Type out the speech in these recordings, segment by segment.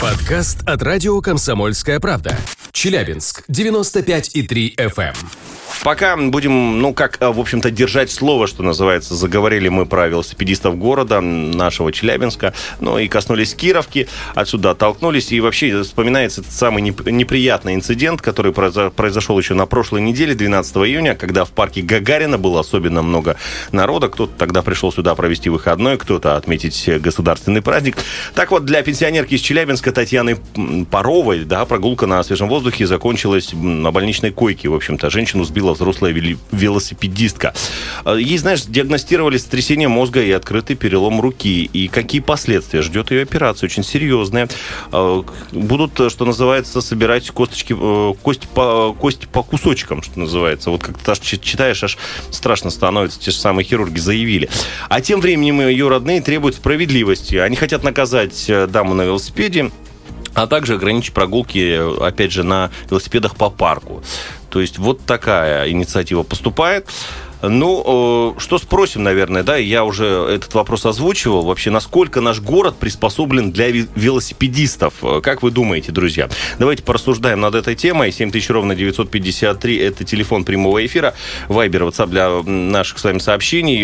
Подкаст от радио «Комсомольская правда». Челябинск, 95,3 FM. Пока будем, в общем-то, держать слово, что называется. Заговорили мы про велосипедистов города нашего Челябинска, и коснулись Кировки, отсюда оттолкнулись. И вообще вспоминается этот самый неприятный инцидент, который произошел еще на прошлой неделе, 12 июня, когда в парке Гагарина было особенно много народа. Кто-то тогда пришел сюда провести выходной, кто-то отметить государственный праздник. Так вот, для пенсионерки из Челябинска Татьяны Паровой, прогулка на свежем воздухе закончилась на больничной койке. В общем-то, женщину сбила взрослая велосипедистка. Ей, диагностировали сотрясение мозга и открытый перелом руки. И какие последствия? Ждет ее операция, очень серьезная. Будут, что называется, собирать кость по кусочкам, что называется. Вот как-то читаешь, аж страшно становится, те же самые хирурги заявили. А тем временем ее родные требуют справедливости. Они хотят наказать даму на велосипеде, а также ограничить прогулки, опять же, на велосипедах по парку. То есть вот такая инициатива поступает. Что спросим, наверное, я уже этот вопрос озвучивал. Вообще, насколько наш город приспособлен для велосипедистов? Как вы думаете, друзья? Давайте порассуждаем над этой темой. 7000-953 – это телефон прямого эфира. Вайбер, WhatsApp для наших с вами сообщений.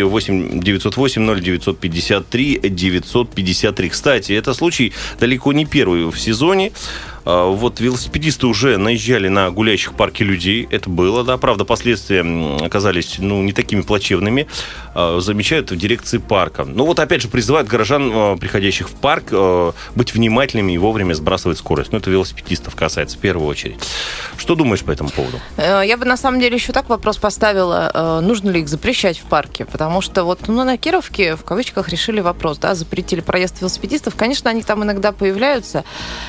8-908-0953-953. Кстати, это случай далеко не первый в сезоне. Вот велосипедисты уже наезжали на гуляющих в парке людей. Это было, Правда, последствия оказались, не такими плачевными. Замечают в дирекции парка. Опять же, призывают горожан, приходящих в парк, быть внимательными и вовремя сбрасывать скорость. Это велосипедистов касается в первую очередь. Что думаешь по этому поводу? Я бы, на самом деле, еще так вопрос поставила. Нужно ли их запрещать в парке? Потому что на Кировке, в кавычках, решили вопрос. Запретили проезд велосипедистов. Конечно, они там иногда появляются.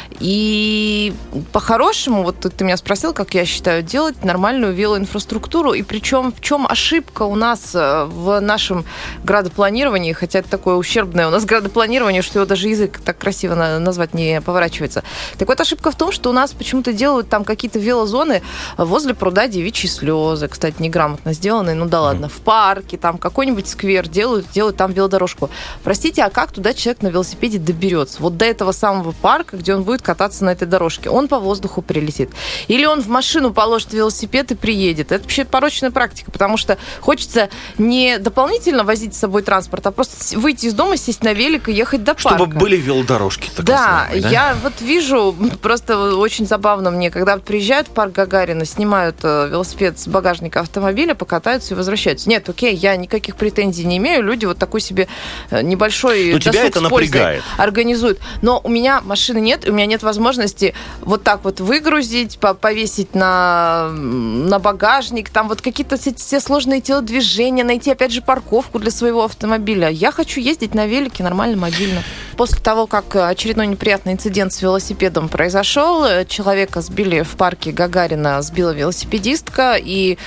И по-хорошему, ты меня спросил, как я считаю, делать нормальную велоинфраструктуру. И причем в чем ошибка у нас в нашем градопланировании, хотя это такое ущербное у нас градопланирование, что его даже язык так красиво назвать не поворачивается. Так вот, ошибка в том, что у нас почему-то делают там какие-то велозоны возле пруда Девичьи Слезы. Кстати, неграмотно сделанные, ладно. В парке, там какой-нибудь сквер делают там велодорожку. Простите, а как туда человек на велосипеде доберется? Вот до этого самого парка, где он будет кататься на этой дорожке. Он по воздуху прилетит. Или он в машину положит велосипед и приедет. Это вообще порочная практика, потому что хочется не дополнительно возить с собой транспорт, а просто выйти из дома, сесть на велик и ехать до парка. Чтобы были велодорожки. Я вижу, просто очень забавно мне, когда приезжают в парк Гагарина, снимают велосипед с багажника автомобиля, покатаются и возвращаются. Нет, окей, я никаких претензий не имею. Люди такой себе небольшой досуг тебя это с пользой напрягает. Организуют. Но у меня машины нет, у меня нет возможности так выгрузить, повесить на багажник, там какие-то все сложные телодвижения, найти, опять же, парковку для своего автомобиля. Я хочу ездить на велике нормально, мобильно. После того, как очередной неприятный инцидент с велосипедом произошел, человека сбили в парке Гагарина, сбила велосипедистка, и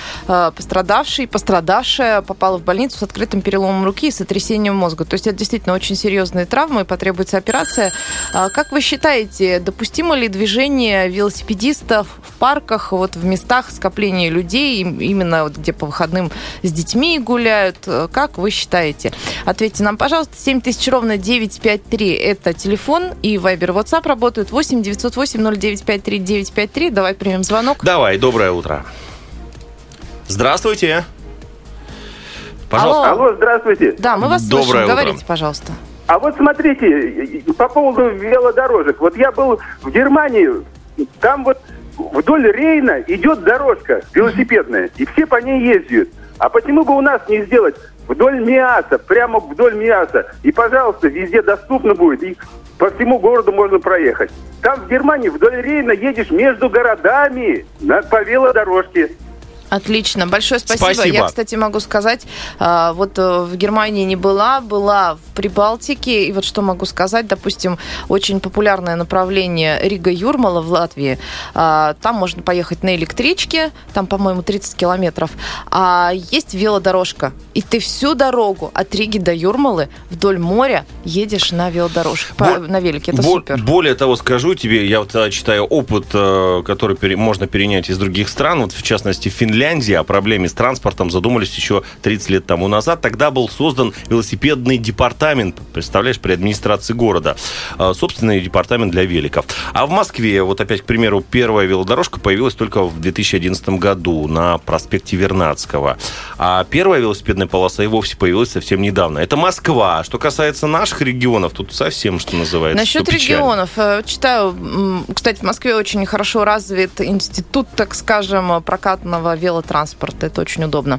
пострадавшая попала в больницу с открытым переломом руки и сотрясением мозга. То есть это действительно очень серьезные травмы, потребуется операция. Как вы считаете, допустимо ли движение велосипедистов в парках, в местах скопления людей, именно где по выходным с детьми гуляют? Как вы считаете? Ответьте нам, пожалуйста. 7000-953 это телефон, и Вайбер, WhatsApp работают. 8-908-0953-953. Давай примем звонок. Давай, доброе утро. Здравствуйте. Пожалуйста. Алло, здравствуйте. Да, мы вас Доброе слышим. утро. Говорите, пожалуйста. А смотрите, по поводу велодорожек. Я был в Германии, там вдоль Рейна идет дорожка велосипедная, и все по ней ездят. А почему бы у нас не сделать вдоль Миаса, прямо вдоль Миаса? И, пожалуйста, везде доступно будет, и по всему городу можно проехать. Там в Германии вдоль Рейна едешь между городами по велодорожке. Отлично, большое спасибо. Спасибо. Я, кстати, могу сказать, в Германии не была в Прибалтике, и что могу сказать, допустим, очень популярное направление Рига-Юрмала в Латвии, там можно поехать на электричке, там, по-моему, 30 километров, а есть велодорожка, и ты всю дорогу от Риги до Юрмалы вдоль моря едешь на велодорожке, на велике, это супер. Более того, скажу тебе, я читаю опыт, который можно перенять из других стран, в частности, Финляндия, Финляндии о проблеме с транспортом задумались еще 30 лет тому назад. Тогда был создан велосипедный департамент, представляешь, при администрации города. Собственный департамент для великов. А в Москве, вот опять, к примеру, первая велодорожка появилась только в 2011 году на проспекте Вернадского. А первая велосипедная полоса и вовсе появилась совсем недавно. Это Москва. Что касается наших регионов, тут совсем, что называется, насчет регионов. Читаю, кстати, в Москве очень хорошо развит институт, так скажем, прокатного велотранспорта. Это очень удобно.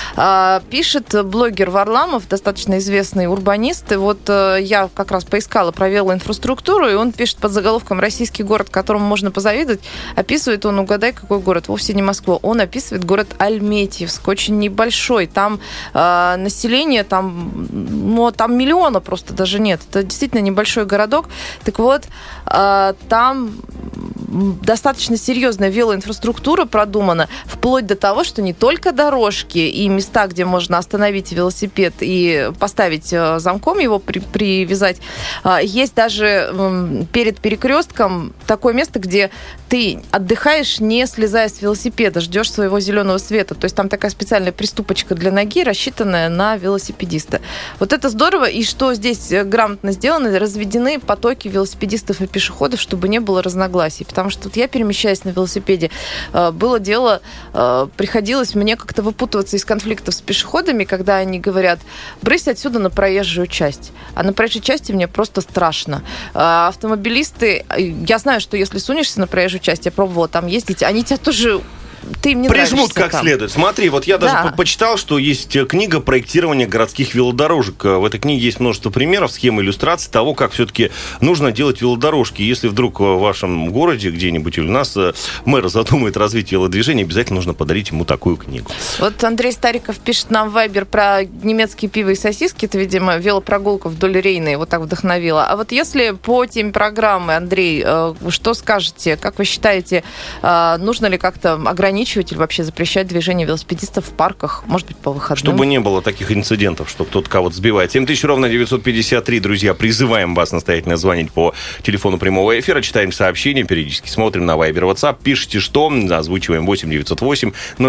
Пишет блогер Варламов, достаточно известный урбанист. И вот я как раз поискала про велоинфраструктуру, и он пишет под заголовком «Российский город, которому можно позавидовать». Описывает он, угадай, какой город? Вовсе не Москву. Он описывает город Альметьевск, очень небольшой. Там население, там миллиона просто даже нет. Это действительно небольшой городок. Так вот, там достаточно серьезная велоинфраструктура продумана, вплоть до того, что не только дорожки и места, где можно остановить велосипед и поставить замком его, привязать, есть даже перед перекрестком такое место, где ты отдыхаешь, не слезая с велосипеда, ждешь своего зеленого света. То есть там такая специальная приступочка для ноги, рассчитанная на велосипедиста. Вот это здорово. И что здесь грамотно сделано, разведены потоки велосипедистов и пешеходов, чтобы не было разногласий. Потому что вот я, перемещаясь на велосипеде, было дело, приходилось мне как-то выпутываться из конфликтов с пешеходами, когда они говорят: брысь отсюда на проезжую часть. А на проезжей части мне просто страшно. Автомобилисты, я знаю, что если сунешься на проезжую часть, я пробовала там ездить, они тебя тоже... Ты им не прижмут как там следует. Смотри, вот я даже почитал, что есть книга проектирования городских велодорожек. В этой книге есть множество примеров, схем, иллюстраций того, как все-таки нужно делать велодорожки. Если вдруг в вашем городе где-нибудь или у нас мэр задумает развить велодвижение, обязательно нужно подарить ему такую книгу. Вот Андрей Стариков пишет нам в Вайбер про немецкие пиво и сосиски. Это, видимо, велопрогулка вдоль Рейна его так вдохновила. А вот если по теме программы, Андрей, что скажете? Как вы считаете, нужно ли как-то ограничивать или вообще запрещать движение велосипедистов в парках, может быть, по выходным? Чтобы не было таких инцидентов, что кто-то кого-то сбивает. 7000 ровно 953, друзья, призываем вас настоятельно звонить по телефону прямого эфира, читаем сообщения, периодически смотрим на Вайбер, WhatsApp, пишите что, озвучиваем 8908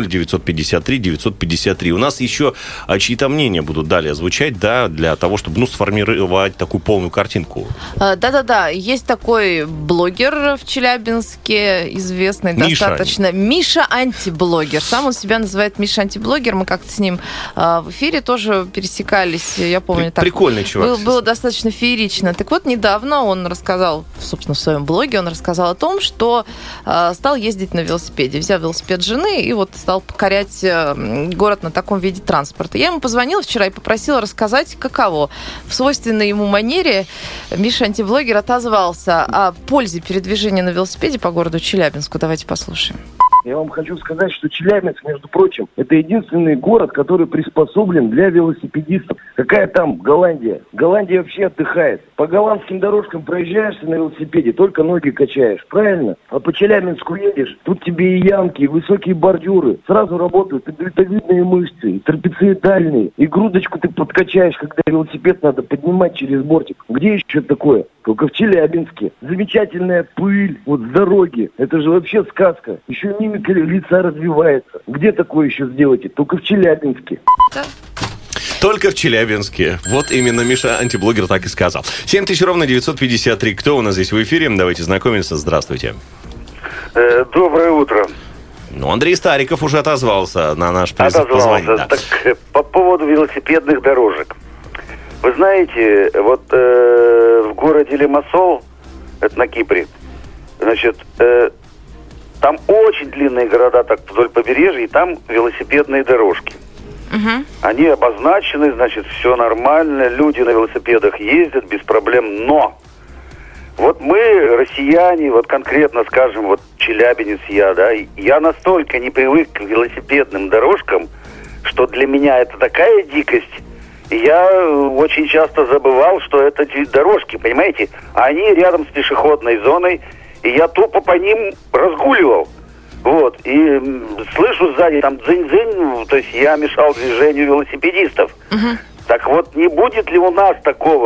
0953 953. У нас еще чьи-то мнения будут далее звучать, да, для того, чтобы, сформировать такую полную картинку. Да-да-да, есть такой блогер в Челябинске, известный достаточно, Миша Антиблогер. Сам он себя называет Миша Антиблогер. Мы как-то с ним в эфире тоже пересекались. Я помню, так прикольный чувак. Было достаточно феерично. Так вот, недавно он рассказал, собственно, в своем блоге, он рассказал о том, что стал ездить на велосипеде. Взял велосипед жены и вот стал покорять город на таком виде транспорта. Я ему позвонила вчера и попросила рассказать, каково. В свойственной ему манере Миша Антиблогер отозвался о пользе передвижения на велосипеде по городу Челябинску. Давайте послушаем. Я вам хочу сказать, что Челябинск, между прочим, это единственный город, который приспособлен для велосипедистов. Какая там Голландия? Голландия вообще отдыхает. По голландским дорожкам проезжаешься на велосипеде, только ноги качаешь, правильно? А по Челябинску едешь, тут тебе и ямки, и высокие бордюры. Сразу работают и дельтовидные мышцы, и трапециидальные, и грудочку ты подкачаешь, когда велосипед надо поднимать через бортик. Где еще такое? Только в Челябинске. Замечательная пыль вот с дороги. Это же вообще сказка. Еще мимика лица развивается. Где такое еще сделаете? Только в Челябинске. Да. Только в Челябинске. Вот именно Миша Антиблогер так и сказал. 7000 ровно 953. Кто у нас здесь в эфире? Давайте знакомиться. Здравствуйте. Доброе утро. Андрей Стариков уже отозвался на наш призыв позвонить. Да. Так, по поводу велосипедных дорожек. Вы знаете, вот в городе Лимассол, это на Кипре, значит, там очень длинные города так вдоль побережья, и там велосипедные дорожки. Угу. Они обозначены, значит, все нормально, люди на велосипедах ездят без проблем, но вот мы, россияне, вот конкретно, скажем, вот челябинец я настолько не привык к велосипедным дорожкам, что для меня это такая дикость. Я очень часто забывал, что это дорожки, понимаете? Они рядом с пешеходной зоной, и я тупо по ним разгуливал. Вот, и слышу сзади там дзынь-дзынь, то есть я мешал движению велосипедистов. Так вот, не будет ли у нас такого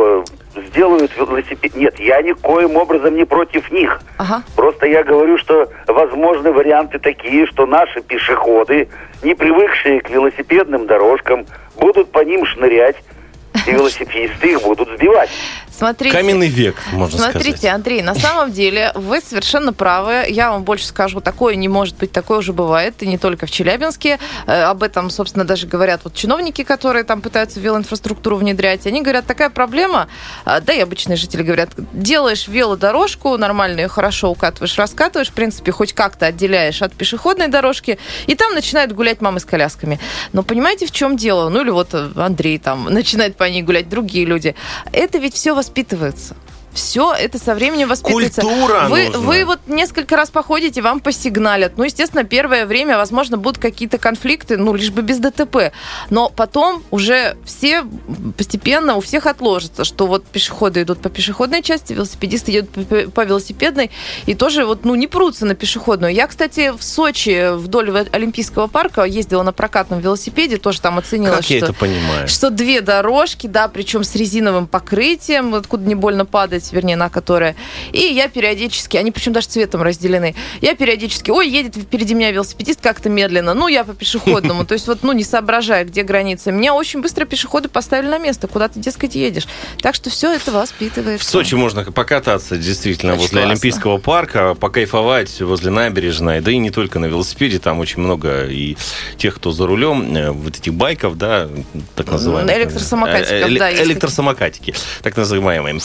сделают велосипед... Нет, я никоим образом не против них. Ага. Просто я говорю, что возможны варианты такие, что наши пешеходы, не привыкшие к велосипедным дорожкам, будут по ним шнырять, и велосипедисты их будут сбивать. Смотрите, каменный век, можно сказать. Смотрите, Андрей, на самом деле вы совершенно правы. Я вам больше скажу, такое не может быть, такое уже бывает, и не только в Челябинске. Об этом, собственно, даже говорят вот чиновники, которые там пытаются велоинфраструктуру внедрять. Они говорят, такая проблема, да и обычные жители говорят, делаешь велодорожку, нормально ее хорошо укатываешь, раскатываешь, в принципе, хоть как-то отделяешь от пешеходной дорожки, и там начинают гулять мамы с колясками. Но понимаете, в чем дело? Ну или вот Андрей там начинает по ней гулять, другие люди. Это ведь все воспитывается. Все это со временем воспитывается. Культура вы вот несколько раз походите, вам посигналят. Ну, естественно, первое время, возможно, будут какие-то конфликты, ну, лишь бы без ДТП. Но потом уже все постепенно у всех отложится, что вот пешеходы идут по пешеходной части, велосипедисты едут по велосипедной, и тоже вот, ну, не прутся на пешеходную. Я, кстати, в Сочи вдоль Олимпийского парка ездила на прокатном велосипеде, тоже там оценила, как я это понимаю? Что 2 дорожки, да, причем с резиновым покрытием, откуда не больно падать, вернее, на которое. И я периодически, они причем даже цветом разделены, я периодически, едет впереди меня велосипедист как-то медленно, ну, я по пешеходному, то есть вот, ну, не соображая, где граница. Меня очень быстро пешеходы поставили на место, куда ты, дескать, едешь. Так что все это воспитывается. В Сочи можно покататься, действительно, очень возле классно. Олимпийского парка, покайфовать возле набережной, да и не только на велосипеде, там очень много и тех, кто за рулем, вот этих байков, да, так называемых. Электросамокатиков, да, есть электросамокатики, так называемые.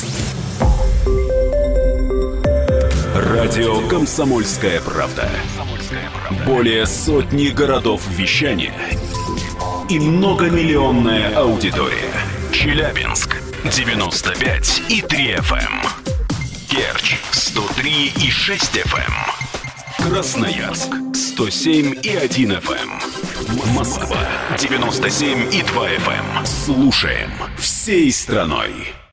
Радио «Комсомольская правда». Более сотни городов вещания и многомиллионная аудитория. Челябинск 95,3 FM. Керчь 103,6 FM. Красноярск 107,1 FM. Москва 97,2 FM. Слушаем всей страной.